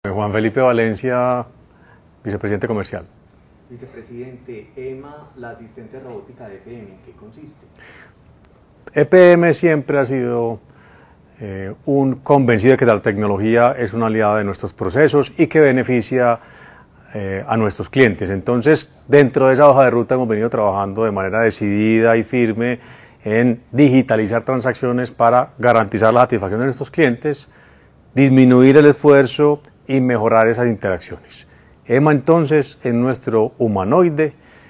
Juan Felipe Valencia, vicepresidente comercial. Vicepresidente, EMA, la asistente robótica de EPM, ¿en qué consiste? EPM siempre ha sido un convencido de que la tecnología es una aliada de nuestros procesos y que beneficia a nuestros clientes. Entonces, dentro de esa hoja de ruta hemos venido trabajando de manera decidida y firme en digitalizar transacciones para garantizar la satisfacción de nuestros clientes, disminuir el esfuerzo y mejorar esas interacciones. EMA entonces es nuestro humanoide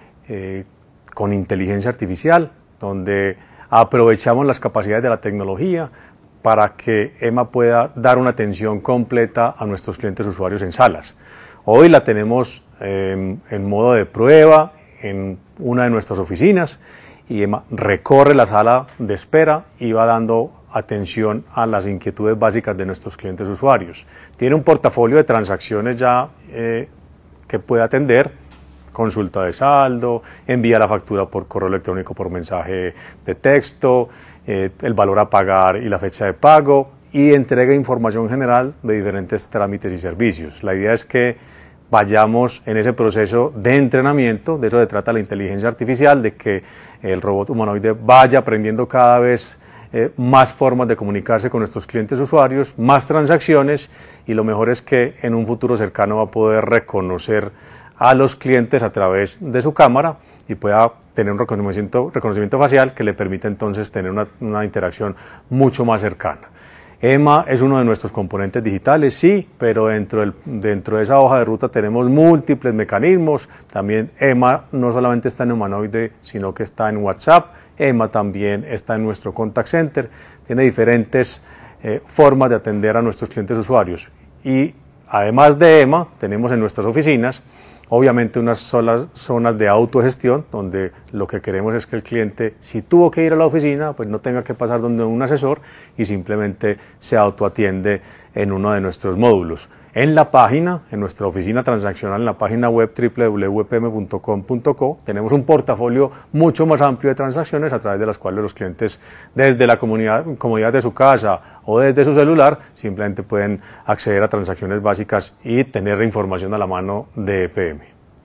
con inteligencia artificial, donde aprovechamos las capacidades de la tecnología para que EMA pueda dar una atención completa a nuestros clientes usuarios en salas. Hoy la tenemos en modo de prueba en una de nuestras oficinas y EMA recorre la sala de espera y va dando atención a las inquietudes básicas de nuestros clientes usuarios. Tiene un portafolio de transacciones ya que puede atender: consulta de saldo, envía la factura por correo electrónico, por mensaje de texto, el valor a pagar y la fecha de pago, y entrega información general de diferentes trámites y servicios. La idea es que vayamos en ese proceso de entrenamiento, de eso se trata la inteligencia artificial, de que el robot humanoide vaya aprendiendo cada vez más formas de comunicarse con nuestros clientes usuarios, más transacciones, y lo mejor es que en un futuro cercano va a poder reconocer a los clientes a través de su cámara y pueda tener un reconocimiento facial que le permite entonces tener una interacción mucho más cercana. EMA es uno de nuestros componentes digitales, sí, pero dentro de esa hoja de ruta tenemos múltiples mecanismos. También EMA no solamente está en humanoide, sino que está en WhatsApp. EMA también está en nuestro contact center. Tiene diferentes formas de atender a nuestros clientes usuarios. Y además de EMA, tenemos en nuestras oficinas obviamente unas solas zonas de autogestión, donde lo que queremos es que el cliente, si tuvo que ir a la oficina, pues no tenga que pasar donde un asesor y simplemente se autoatiende en uno de nuestros módulos. En la página, en nuestra oficina transaccional, en la página web www.epm.com.co, tenemos un portafolio mucho más amplio de transacciones a través de las cuales los clientes, desde la comodidad de su casa o desde su celular, simplemente pueden acceder a transacciones básicas y tener información a la mano de EPM.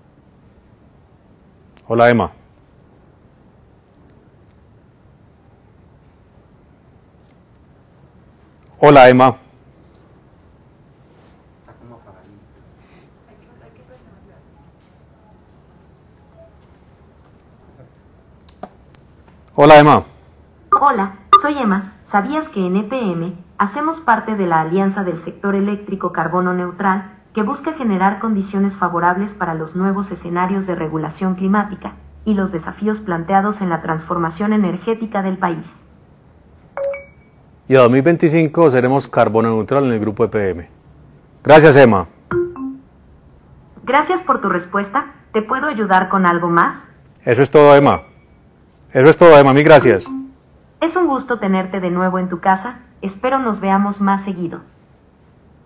Hola, Emma. Hola, Emma. Hola, Emma. Hola, soy Emma. ¿Sabías que en EPM hacemos parte de la Alianza del Sector Eléctrico Carbono Neutral, que busca generar condiciones favorables para los nuevos escenarios de regulación climática y los desafíos planteados en la transformación energética del país? Y a 2025 seremos carbono neutral en el grupo EPM. Gracias, Emma. Gracias por tu respuesta. ¿Te puedo ayudar con algo más? Eso es todo, Emma. Eso es todo, Emma. Mil gracias. Es un gusto tenerte de nuevo en tu casa. Espero nos veamos más seguido.